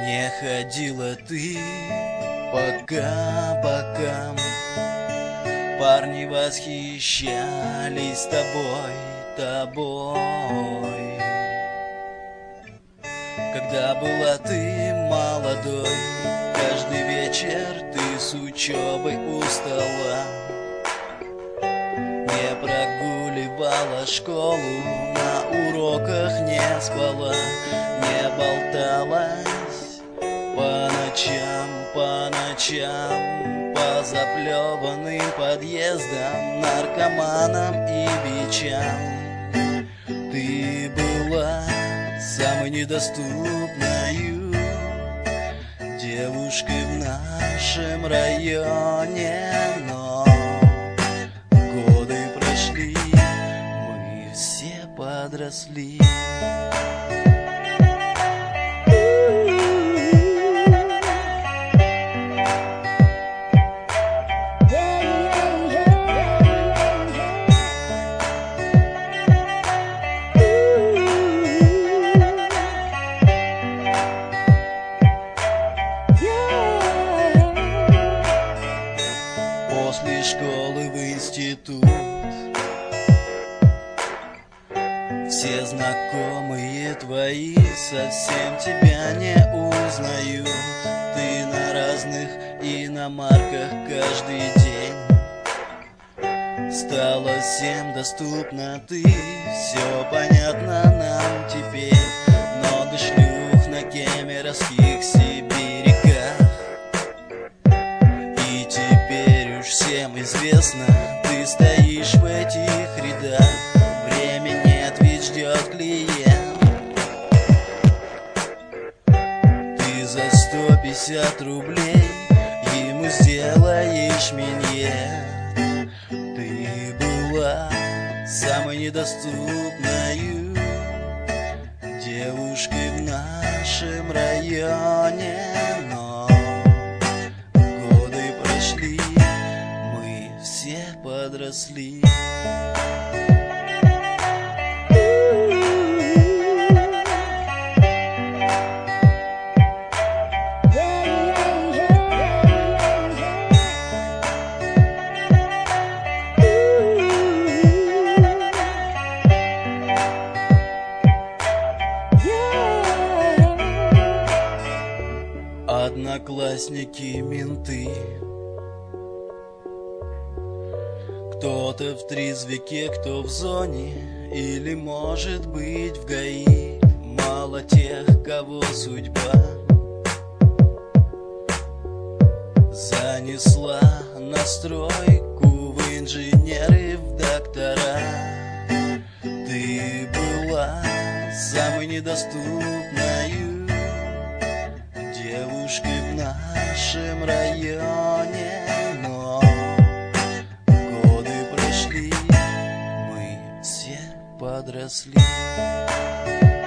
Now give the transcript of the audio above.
Не ходила ты пока парни восхищались тобой. Когда была ты молодой, каждый вечер ты с учебой устала, не прогуливала школу, на уроках не спала, не болталась по ночам по заплеванным подъездам, наркоманам и бичам. Ты была самой недоступною девушкой в нашем районе, но годы прошли, мы все подросли. После школы в институт все знакомые твои совсем тебя не узнают. Ты на разных иномарках каждый день, стала всем доступна ты, все понятно нам теперь. Много шлюх на кемеровских сибиряках, и теперь уж всем известно, ты стоишь в этих рядах. Время нет, ведь ждет клиент. Ты за 150 рублей ему сделаешь миньет. Ты была самой недоступною девушкой в нашем районе, но годы прошли, мы все подросли. Одноклассники, менты, кто-то в трезвике, кто в зоне, или, может быть, в ГАИ. Мало тех, кого судьба занесла на стройку, в инженеры, в доктора. Ты была самой недоступною девушкой в нашем районе, но годы прошли, мы все подросли.